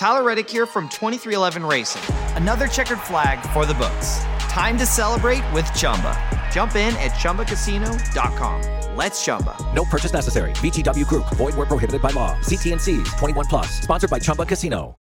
Tyler Reddick here from 2311 Racing. Another checkered flag for the books. Time to celebrate with Chumba. Jump in at ChumbaCasino.com. Let's Chumba. No purchase necessary. VGW Group. Void where prohibited by law. See T&Cs. 21 plus. Sponsored by Chumba Casino.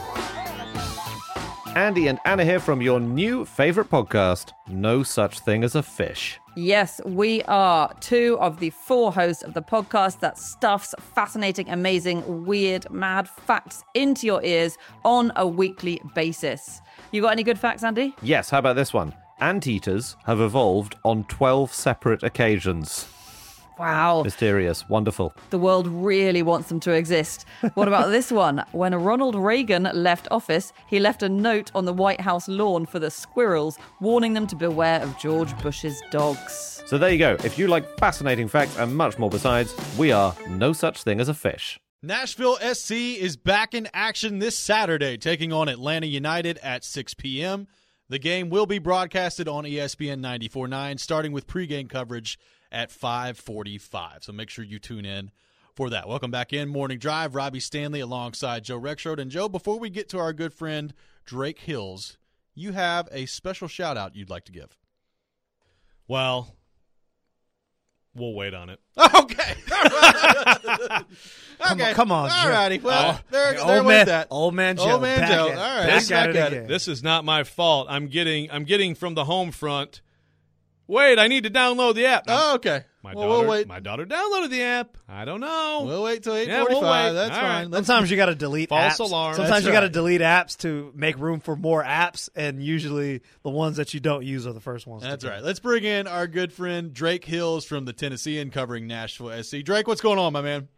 Andy and Anna here from your new favorite podcast, No Such Thing as a Fish. Yes, we are two of the four hosts of the podcast that stuffs fascinating, amazing, weird, mad facts into your ears on a weekly basis. You got any good facts, Andy? Yes, how about this one? Anteaters have evolved on 12 separate occasions. Wow. Mysterious. Wonderful. The world really wants them to exist. What about this one? When Ronald Reagan left office, he left a note on the White House lawn for the squirrels, warning them to beware of George Bush's dogs. So there you go. If you like fascinating facts and much more besides, we are No Such Thing as a Fish. Nashville SC is back in action this Saturday, taking on Atlanta United at 6 p.m. The game will be broadcasted on ESPN 94.9, starting with pregame coverage at 5:45. So make sure you tune in for that. Welcome back in Morning Drive. Robbie Stanley alongside Joe Rexrode. And Joe, before we get to our good friend Drake Hills, you have a special shout-out you'd like to give. Well, we'll wait on it. Okay. Come on, all Joe. righty. Well, there Old went man, that. Old man Joe. Old man back Joe. At, All right. Back at it back again. This is not my fault. I'm getting from the home front. Wait, I need to download the app. Oh, okay. We'll wait. My daughter downloaded the app. I don't know. We'll wait till 8:45. Yeah, we'll wait. That's All fine. right. Sometimes you got to delete False apps. alarm. Sometimes That's you got to right. delete apps to make room for more apps, and usually the ones that you don't use are the first ones. That's to right. Let's bring in our good friend Drake Hills from the Tennessean covering Nashville SC. Drake, what's going on, my man?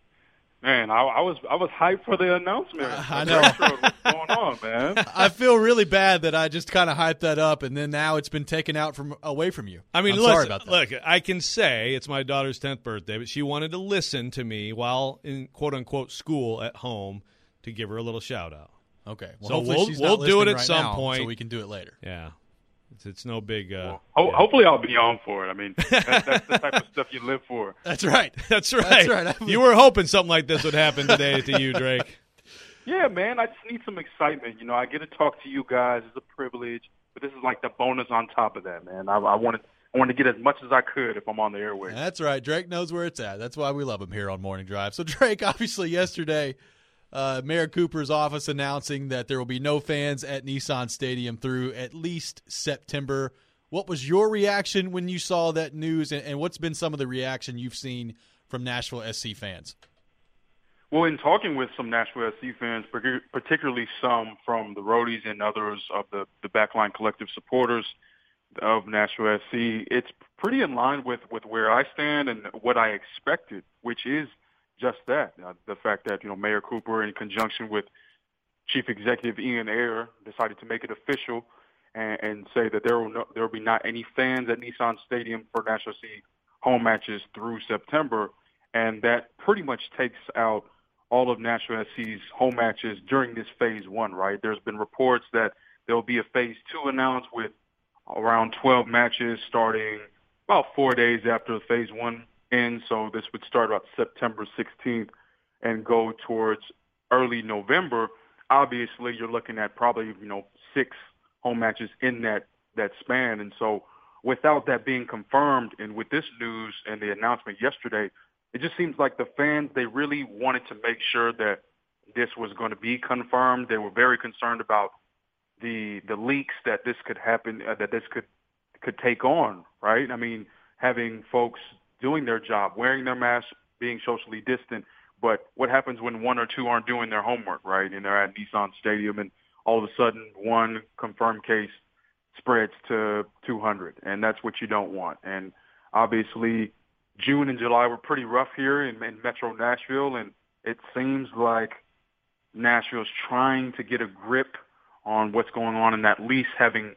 Man, I was hyped for the announcement. I know. What's going on, man? I feel really bad that I just kind of hyped that up, and then now it's been taken out away from you. I mean, I'm listen, sorry about that. Look, I can say it's my daughter's 10th birthday, but she wanted to listen to me while in quote-unquote school at home to give her a little shout-out. Okay. Well, So hopefully we'll- she's we'll not do it listening at right some now, point. so we can do it later. Yeah. It's no big Hopefully I'll be on for it. I mean, that's the type of stuff you live for. That's right. That's right. That's right. You were hoping something like this would happen today to you, Drake. Yeah, man, I just need some excitement. You know, I get to talk to you guys. It's a privilege, but this is like the bonus on top of that, man. I wanted to get as much as I could if I'm on the airwaves. That's right. Drake knows where it's at. That's why we love him here on Morning Drive. So, Drake, obviously yesterday, Mayor Cooper's office announcing that there will be no fans at Nissan Stadium through at least September. What was your reaction when you saw that news, and what's been some of the reaction you've seen from Nashville SC fans? Well, in talking with some Nashville SC fans, particularly some from the Roadies and others of the Backline Collective supporters of Nashville SC, it's pretty in line with where I stand and what I expected, which is just that. The fact that, Mayor Cooper, in conjunction with Chief Executive Ian Ayre, decided to make it official and say that there will be not any fans at Nissan Stadium for Nashville SC home matches through September, and that pretty much takes out all of Nashville SC's home matches during this Phase 1, right? There's been reports that there will be a Phase 2 announced with around 12 matches starting about 4 days after Phase 1 ends, so this would start about September 16th and go towards early November. Obviously, you're looking at probably, 6 home matches in that span. And so without that being confirmed, and with this news and the announcement yesterday, it just seems like the fans, they really wanted to make sure that this was going to be confirmed. They were very concerned about the leaks that this could happen, that this could take on, right? I mean, having folks doing their job, wearing their masks, being socially distant, but what happens when one or two aren't doing their homework, right? And they're at Nissan Stadium, and all of a sudden one confirmed case spreads to 200, and that's what you don't want. And obviously June and July were pretty rough here in Metro Nashville, and it seems like Nashville's trying to get a grip on what's going on, and at least having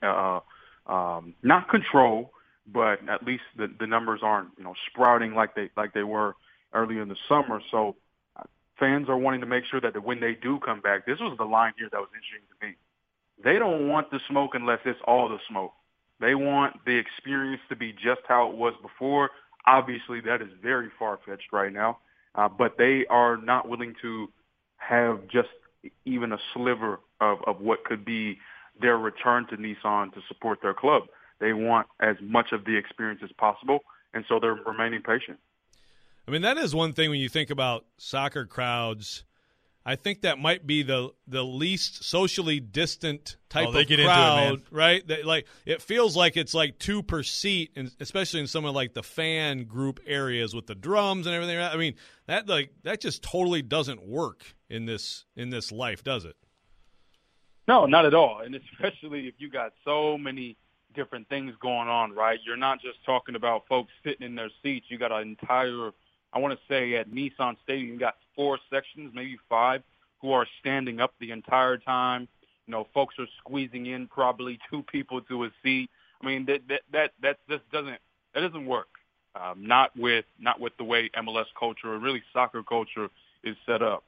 not control, but at least the numbers aren't sprouting like they were earlier in the summer. So fans are wanting to make sure that when they do come back, this was the line here that was interesting to me. They don't want the smoke unless it's all the smoke. They want the experience to be just how it was before. Obviously, that is very far-fetched right now, but they are not willing to have just even a sliver of what could be their return to Nissan to support their club. They want as much of the experience as possible, and so they're remaining patient. I mean, that is one thing when you think about soccer crowds. I think that might be the least socially distant type of crowd, right? That, it feels like it's like 2 per seat, and especially in some of like the fan group areas with the drums and everything. I mean, that just totally doesn't work in this life, does it? No, not at all. And especially if you got so many different things going on, right? You're not just talking about folks sitting in their seats. You got an entire, I want to say at Nissan Stadium, you got 4 sections, maybe 5, who are standing up the entire time. You know, folks are squeezing in probably 2 people to a seat. I mean, that just doesn't work. Not with the way MLS culture or really soccer culture is set up.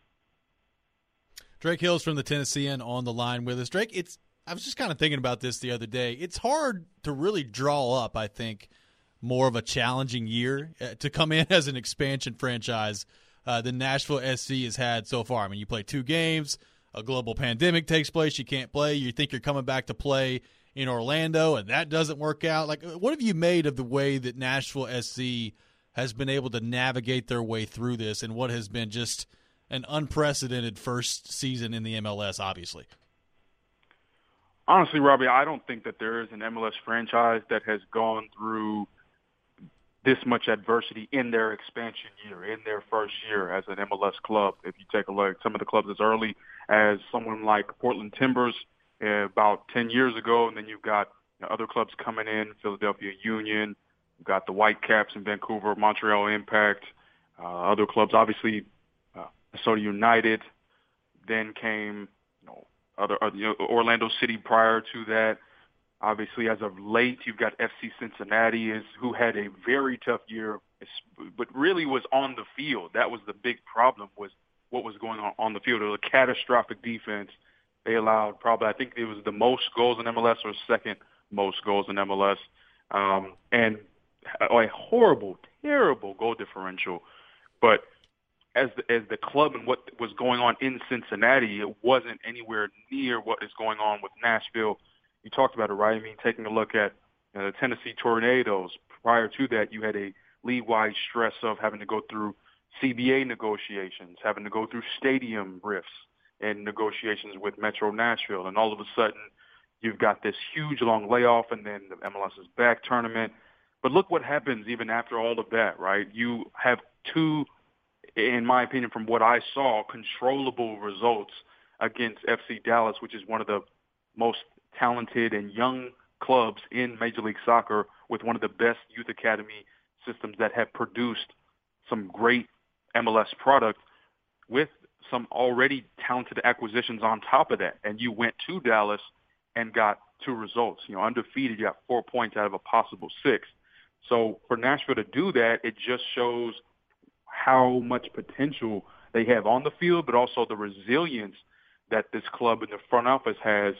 Drake Hills from the Tennessean on the line with us. Drake, I was just kind of thinking about this the other day. It's hard to really draw up, I think, more of a challenging year to come in as an expansion franchise than Nashville SC has had so far. I mean, you play 2 games, a global pandemic takes place, you can't play, you think you're coming back to play in Orlando, and that doesn't work out. Like, what have you made of the way that Nashville SC has been able to navigate their way through this and what has been just an unprecedented first season in the MLS, obviously? Honestly, Robbie, I don't think that there is an MLS franchise that has gone through this much adversity in their expansion year, in their first year as an MLS club. If you take a look at some of the clubs as early as someone like Portland Timbers about 10 years ago, and then you've got other clubs coming in, Philadelphia Union, you've got the Whitecaps in Vancouver, Montreal Impact, other clubs, obviously Minnesota United, then came Orlando City prior to that. Obviously, as of late, you've got FC Cincinnati, who had a very tough year, but really was on the field. That was the big problem, was what was going on the field. It was a catastrophic defense. They allowed probably, I think it was the most goals in MLS or second most goals in MLS, and a horrible, terrible goal differential. But as the club and what was going on in Cincinnati, it wasn't anywhere near what is going on with Nashville. You talked about it, right? I mean, taking a look at the Tennessee Tornadoes, prior to that, you had a league-wide stress of having to go through CBA negotiations, having to go through stadium rifts and negotiations with Metro Nashville. And all of a sudden, you've got this huge long layoff and then the MLS's back tournament. But look what happens even after all of that, right? You have 2, in my opinion, from what I saw, controllable results against FC Dallas, which is one of the most talented and young clubs in Major League Soccer, with one of the best youth academy systems that have produced some great MLS product, with some already talented acquisitions on top of that. And you went to Dallas and got 2 results. Undefeated, you got 4 points out of a possible 6. So for Nashville to do that, it just shows how much potential they have on the field, but also the resilience that this club in the front office has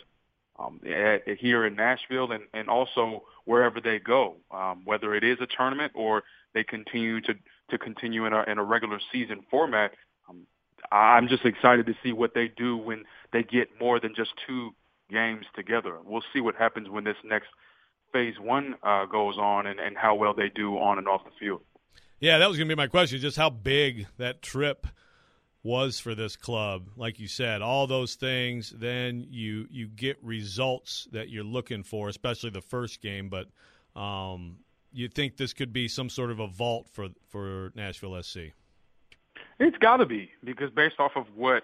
here in Nashville and also wherever they go, whether it is a tournament or they continue to continue in a regular season format. I'm just excited to see what they do when they get more than just 2 games together. We'll see what happens when this next phase 1 goes on and how well they do on and off the field. Yeah, that was going to be my question, just how big that trip was for this club. Like you said, all those things, then you get results that you're looking for, especially the first game. But you think this could be some sort of a vault for Nashville SC? It's got to be, because based off of what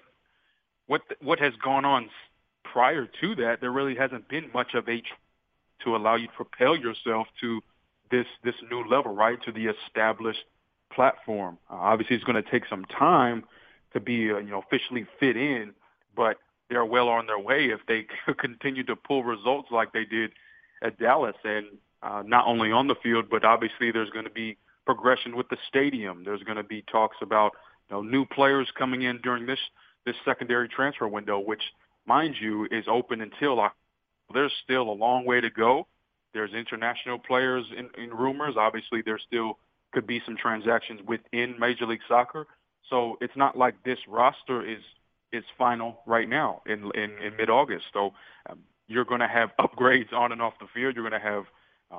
has gone on prior to that, there really hasn't been much of a to allow you to propel yourself to this new level, right, to the established platform. Obviously, it's going to take some time to be officially fit in, but they're well on their way if they continue to pull results like they did at Dallas, and not only on the field, but obviously there's going to be progression with the stadium. There's going to be talks about new players coming in during this secondary transfer window, which, mind you, is open until October. There's still a long way to go. There's international players in rumors. Obviously, there still could be some transactions within Major League Soccer. So it's not like this roster is is final right now in mid-August. So you're going to have upgrades on and off the field. You're going to have,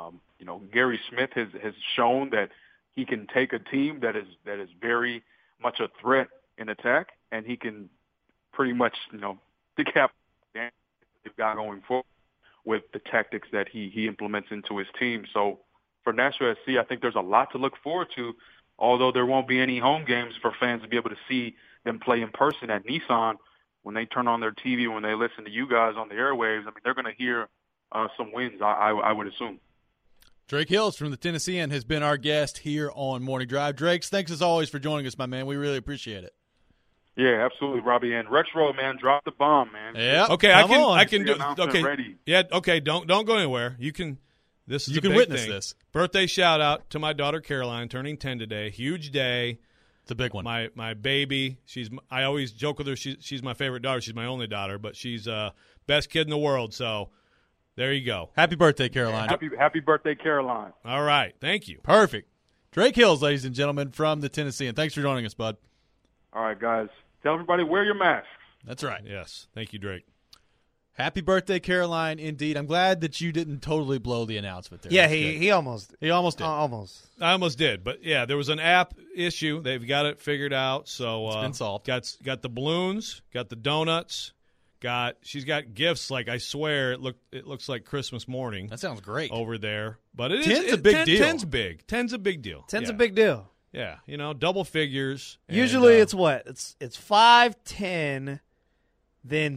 Gary Smith has shown that he can take a team that is very much a threat in attack, and he can pretty much, decap the guy going forward with the tactics that he implements into his team. So for Nashville SC, I think there's a lot to look forward to, although there won't be any home games for fans to be able to see them play in person at Nissan. When they turn on their TV, when they listen to you guys on the airwaves, they're going to hear some wins, I would assume. Drake Hills from the Tennessean has been our guest here on Morning Drive. Drake, thanks as always for joining us, my man. We really appreciate it. Yeah, absolutely, Robbie. And Rex Road, man, drop the bomb, man. Yeah. Okay, I can do. Okay. Ready. Yeah. Okay. Don't go anywhere. You can. This is you a can big witness thing. this. Birthday shout out to my daughter Caroline, turning 10 today. Huge day. It's a big one. My baby. I always joke with her. She's my favorite daughter. She's my only daughter, but she's best kid in the world. So there you go. Happy birthday, Caroline. Happy birthday, Caroline. All right. Thank you. Perfect. Drake Hills, ladies and gentlemen, from the Tennessean. Thanks for joining us, bud. All right, guys. Tell everybody, wear your masks. That's right. Yes. Thank you, Drake. Happy birthday, Caroline, indeed. I'm glad that you didn't totally blow the announcement there. Yeah, he almost did. Almost. I almost did, but yeah, there was an app issue. They've got it figured out. So it's been solved. Got the balloons, got the donuts, she's got gifts. Like I swear, it looks like Christmas morning. That sounds great over there. But it 10's a big deal. 10's big. 10's a big deal. 10's a big deal. Yeah, double figures. Usually it's what? It's 5, 10, then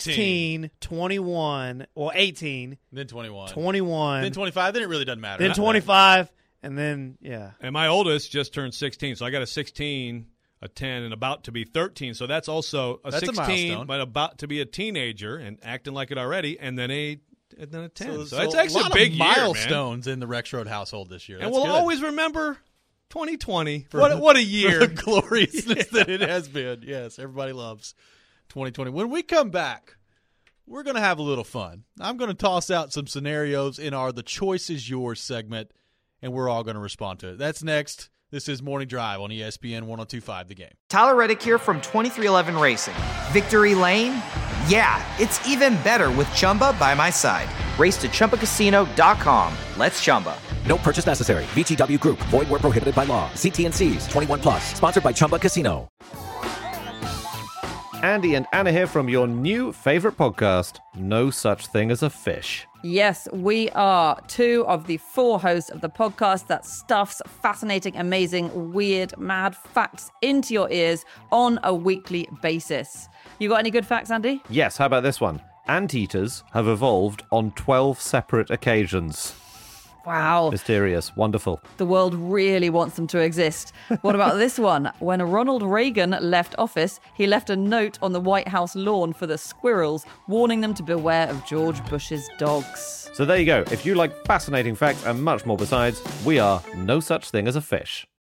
16, 21, or 18. Then 21. 21. Then 25. Then it really doesn't matter. Then 25, and then, yeah. And my oldest just turned 16, so I got a 16, a 10, and about to be 13. So that's also a 16, but about to be a teenager and acting like it already, and then a 10. So it's actually a big milestones in the Rex Road household this year. And we'll always remember 2020. What a year. For the gloriousness that it has been. Yes, everybody loves 2020. When we come back, we're going to have a little fun. I'm going to toss out some scenarios in our The Choice Is Yours segment, and we're all going to respond to it. That's next. This is Morning Drive on ESPN 102.5 The Game. Tyler Reddick here from 2311 Racing. Victory Lane? Yeah, it's even better with Chumba by my side. Race to ChumbaCasino.com. Let's Chumba. No purchase necessary. VGW Group. Void where prohibited by law. See T&Cs. 21+. Sponsored by Chumba Casino. Andy and Anna here from your new favorite podcast, No Such Thing as a Fish. Yes, we are two of the four hosts of the podcast that stuffs fascinating, amazing, weird, mad facts into your ears on a weekly basis. You got any good facts, Andy? Yes, how about this one? Anteaters have evolved on 12 separate occasions. Wow. Mysterious. Wonderful. The world really wants them to exist. What about this one? When Ronald Reagan left office, he left a note on the White House lawn for the squirrels, warning them to beware of George Bush's dogs. So there you go. If you like fascinating facts and much more besides, we are No Such Thing as a Fish.